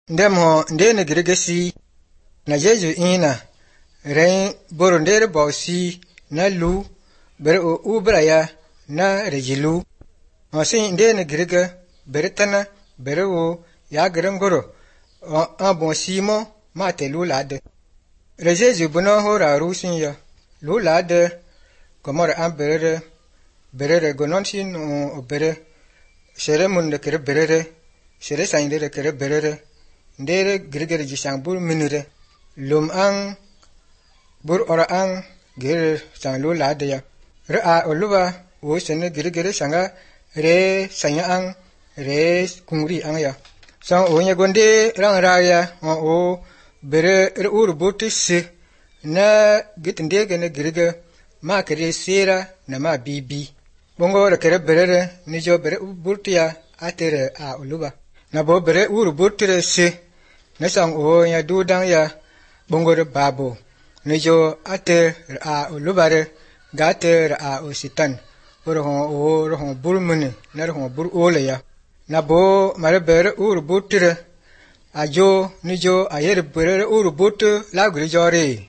Ndemo ndene girgesi na jeju ina rein boro ndere bausi na lu bere o ubra ya na rejilu osin ndene girga bere tana bere o ya garangoro a bon simo ma te lu lade rejeju buno hora rusin ya lu lade komor an bere gonon sin o bere shere mun de kere bere shere sain de kere bere ndere girgere jisang bur minire lum an bur ora an gere sang lu lade ya re a oluba o sene girgere sanga re sanya an re kungri an ya sang o nya gonde rang ra ya o bere re ur butis na gitinde gene girge ma kere sera na ma bibi bongo re kere bere ni jo bere burtia atere a oluba na bo bere ur butire se na sang o nya dudang ya bongo re babo ni jo ater a olubare gater a o sitan ro hon burmune na ro hon bur ole ya na bo mare bere ur butire ajo ni jo ayer bere ur but la guri jore